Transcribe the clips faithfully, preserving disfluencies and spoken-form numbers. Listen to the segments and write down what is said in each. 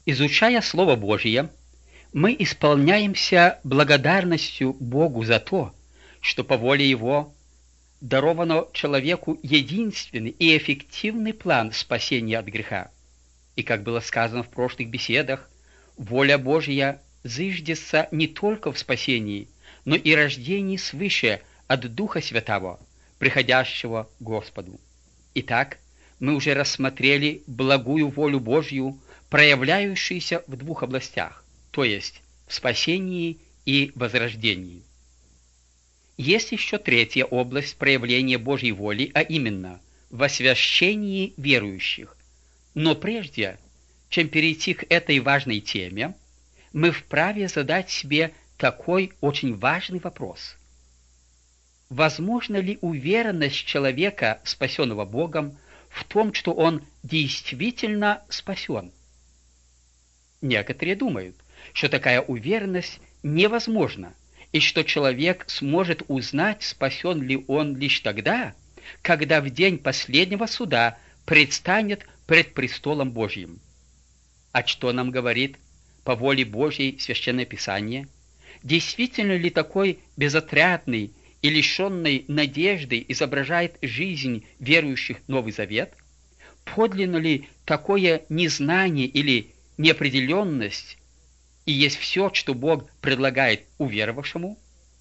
Изучая Слово Божие, мы исполняемся благодарностью Богу за то, что по воле Его даровано человеку единственный и эффективный план спасения от греха. И, как было сказано в прошлых беседах, воля Божья зыждется не только в спасении, но и рождении свыше от Духа Святого, приходящего к Господу. Итак, мы уже рассмотрели благую волю Божью, проявляющуюся в двух областях, то есть в спасении и возрождении. Есть еще третья область проявления Божьей воли, а именно в освящении верующих. Но прежде, чем перейти к этой важной теме, мы вправе задать себе такой очень важный вопрос. Возможно ли уверенность человека, спасенного Богом, в том, что он действительно спасен? Некоторые думают, что такая уверенность невозможна, и что человек сможет узнать, спасен ли он лишь тогда, когда в день последнего суда предстанет пред престолом Божьим. А что нам говорит по воле Божьей Священное Писание? Действительно ли такой безотрядный и лишенный надежды изображает жизнь верующих Новый Завет? Подлинно ли такое незнание или неопределенность и есть все, что Бог предлагает уверовавшему?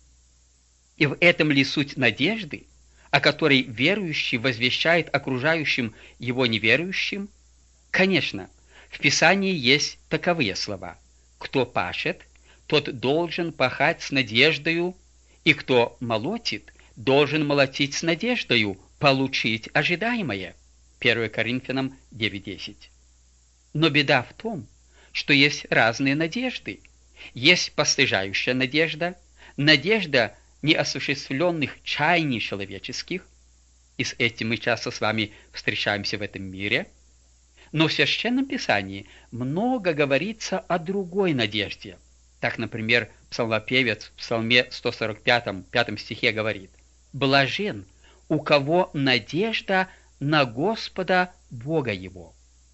И в этом ли суть надежды, о которой верующий возвещает окружающим его неверующим? Конечно, в Писании есть таковые слова: «Кто пашет, тот должен пахать с надеждою, и кто молотит, должен молотить с надеждою получить ожидаемое». первое Коринфянам девять десять. Но беда в том, что есть разные надежды. Есть постыжающая надежда, надежда неосуществленных чаяний человеческих, и с этим мы часто с вами встречаемся в этом мире. Но в Священном Писании много говорится о другой надежде. Так, например, псалмопевец в Псалме сто сорок пятом, пятом стихе говорит: «Блажен, у кого надежда на Господа Бога его».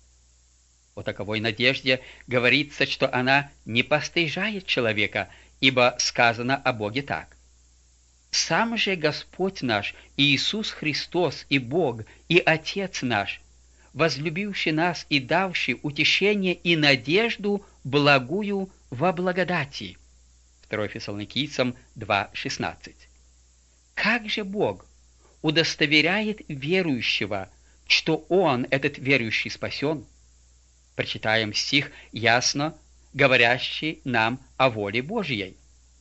О таковой надежде говорится, что она не постыжает человека, ибо сказано о Боге так: «Сам же Господь наш Иисус Христос и Бог, и Отец наш, возлюбивший нас и давший утешение и надежду благую во благодати». второе Фессалоникийцам два шестнадцать. Как же Бог удостоверяет верующего, что он, этот верующий, спасен? Прочитаем стих, ясно говорящий нам о воле Божьей.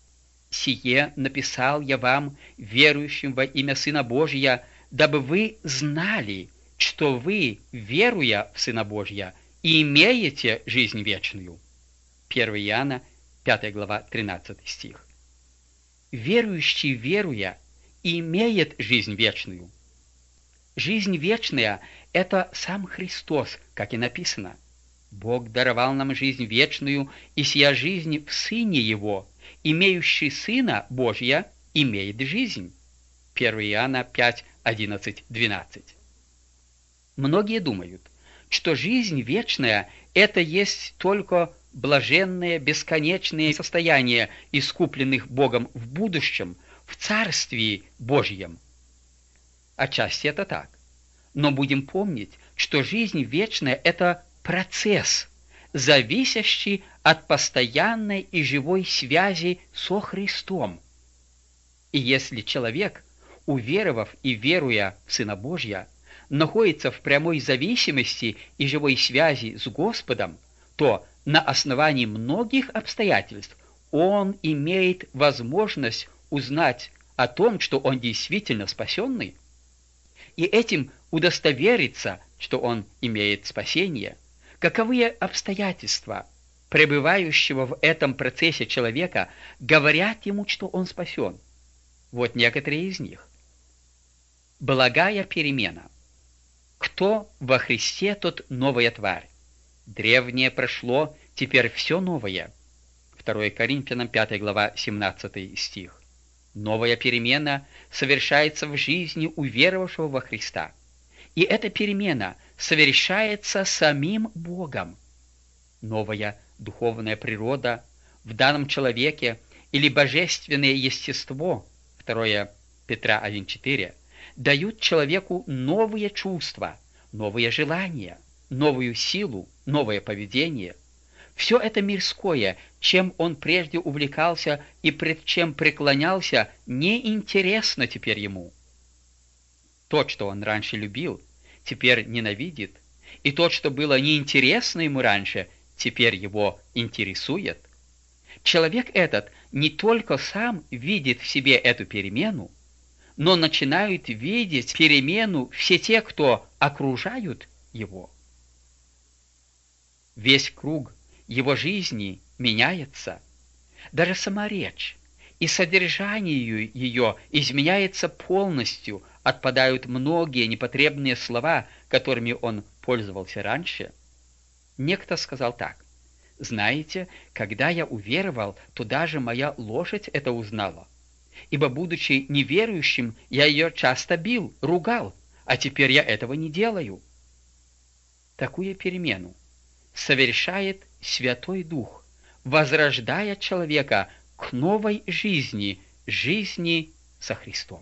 «Сие написал я вам, верующим во имя Сына Божия, дабы вы знали, что вы, веруя в Сына Божия, имеете жизнь вечную». первое Иоанна, пятая глава, тринадцатый стих. Верующий, веруя, имеет жизнь вечную. Жизнь вечная – это сам Христос, как и написано: «Бог даровал нам жизнь вечную, и сия жизнь в Сыне Его, имеющий Сына Божия, имеет жизнь». первое Иоанна пять, одиннадцать, двенадцать. Многие думают, что жизнь вечная – это есть только блаженное бесконечное состояние искупленных Богом в будущем, в Царствии Божьем. Отчасти это так. Но будем помнить, что жизнь вечная – это процесс, зависящий от постоянной и живой связи со Христом. И если человек, уверовав и веруя в Сына Божия, находится в прямой зависимости и живой связи с Господом, то на основании многих обстоятельств он имеет возможность узнать о том, что он действительно спасенный, и этим удостовериться, что он имеет спасение. Каковы обстоятельства пребывающего в этом процессе человека говорят ему, что он спасен? Вот некоторые из них. Благая перемена. Кто во Христе, тот новая тварь. Древнее прошло, теперь все новое. второе Коринфянам пятая глава, семнадцатый стих. Новая перемена совершается в жизни уверовавшего во Христа. И эта перемена совершается самим Богом. новая духовная природа в данном человеке или божественное естество, второе Петра один четыре, дают человеку новые чувства, новые желания, новую силу, новое поведение. Все это мирское, чем он прежде увлекался и пред чем преклонялся, неинтересно теперь ему. То, что он раньше любил, теперь ненавидит, и то, что было неинтересно ему раньше, теперь его интересует. Человек этот не только сам видит в себе эту перемену, но начинают видеть перемену все те, кто окружают его. Весь круг его жизни меняется, даже сама речь и содержание ее изменяется полностью, отпадают многие непотребные слова, которыми он пользовался раньше. Некто сказал так: «Знаете, когда я уверовал, то даже моя лошадь это узнала. Ибо, будучи неверующим, я ее часто бил, ругал, а теперь я этого не делаю». Такую перемену совершает Святой Дух, возрождая человека к новой жизни, жизни со Христом.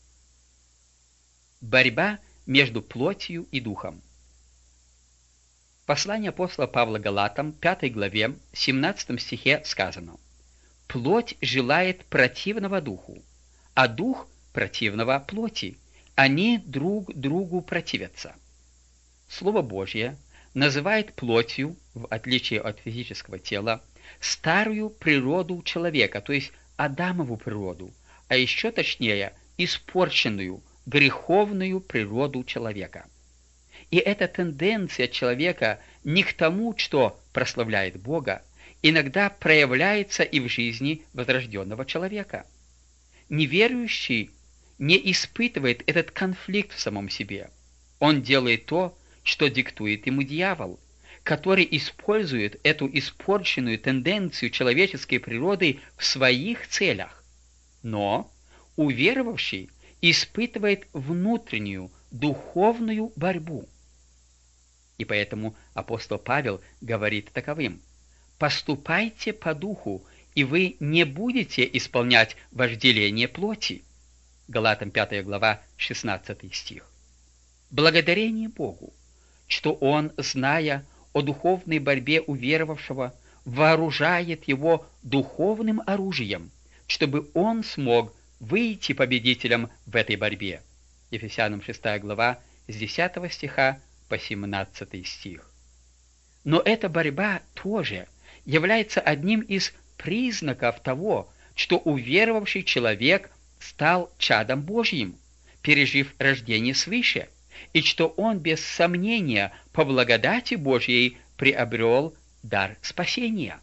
Борьба между плотью и духом. Послание апостола Павла Галатам, пятой главе, семнадцатом стихе сказано: «Плоть желает противного духу, а дух противного плоти. Они друг другу противятся». Слово Божье называет плотью, в отличие от физического тела, старую природу человека, то есть Адамову природу, а еще точнее испорченную, греховную природу человека. И эта тенденция человека не к тому, что прославляет Бога, иногда проявляется и в жизни возрожденного человека. Неверующий не испытывает этот конфликт в самом себе. Он делает то, что диктует ему дьявол, который использует эту испорченную тенденцию человеческой природы в своих целях. Но уверовавший испытывает внутреннюю духовную борьбу. И поэтому апостол Павел говорит таковым: «Поступайте по духу, и вы не будете исполнять вожделение плоти». Галатам пятая глава, шестнадцатый стих. Благодарение Богу, что Он, зная о духовной борьбе уверовавшего, вооружает его духовным оружием, чтобы он смог выйти победителем в этой борьбе. Ефесянам шестая глава, с десятого стиха по семнадцатый стих. Но эта борьба тоже является одним из признаков того, что уверовавший человек стал чадом Божьим, пережив рождение свыше, и что он без сомнения по благодати Божьей приобрел дар спасения.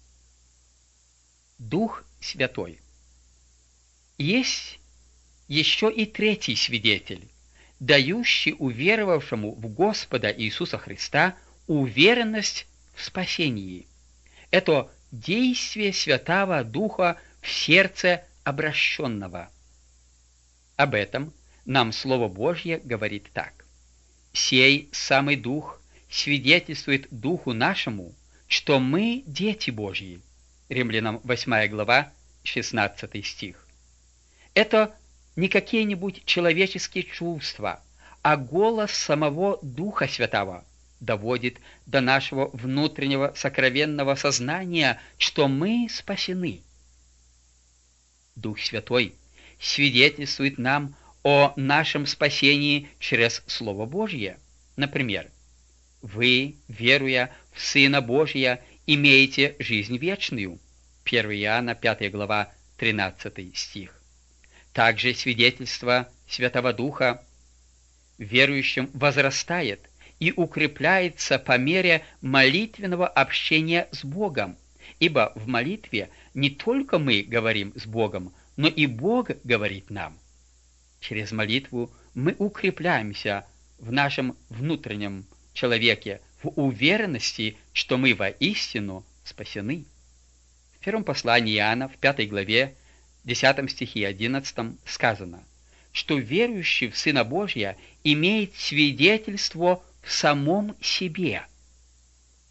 Дух Святой. Есть еще и третий свидетель, дающий уверовавшему в Господа Иисуса Христа уверенность в спасении. Это действие Святого Духа в сердце обращенного. Об этом нам Слово Божье говорит так: «Сей самый Дух свидетельствует Духу нашему, что мы дети Божьи». Римлянам восьмая глава, шестнадцатый стих. Это не какие-нибудь человеческие чувства, а голос самого Духа Святого доводит до нашего внутреннего сокровенного сознания, что мы спасены. Дух Святой свидетельствует нам о нашем спасении через Слово Божье. Например, «Вы, веруя в Сына Божия, имеете жизнь вечную». первое Иоанна пятая глава, тринадцатый стих. Также свидетельство Святого Духа верующим возрастает и укрепляется по мере молитвенного общения с Богом, ибо в молитве не только мы говорим с Богом, но и Бог говорит нам. Через молитву мы укрепляемся в нашем внутреннем человеке в уверенности, что мы воистину спасены. В первом послании Иоанна, в пятой главе, десятом стихе одиннадцатом сказано, что верующий в Сына Божия имеет свидетельство в самом себе.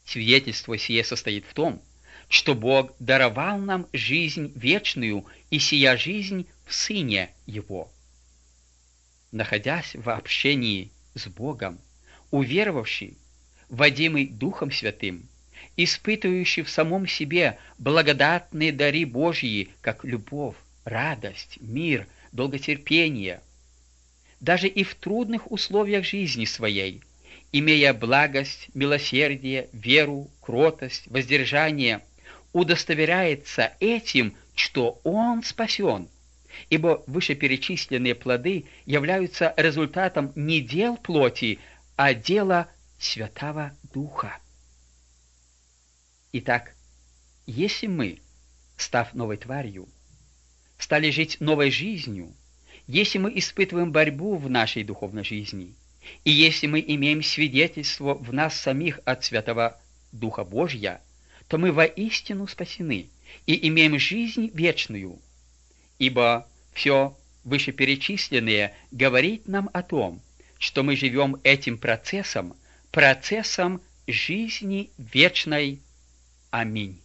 Свидетельство сие состоит в том, что Бог даровал нам жизнь вечную, и сия жизнь в Сыне Его. Находясь в общении с Богом, уверовавший, водимый Духом Святым, испытывающий в самом себе благодатные дары Божьи, как любовь, радость, мир, долготерпение, даже и в трудных условиях жизни своей, имея благость, милосердие, веру, кротость, воздержание, удостоверяется этим, что он спасен, ибо вышеперечисленные плоды являются результатом не дел плоти, а дела Святого Духа. Итак, если мы, став новой тварью, стали жить новой жизнью, если мы испытываем борьбу в нашей духовной жизни, и если мы имеем свидетельство в нас самих от Святого Духа Божья, то мы воистину спасены и имеем жизнь вечную, ибо все вышеперечисленное говорит нам о том, что мы живем этим процессом, процессом жизни вечной. Аминь.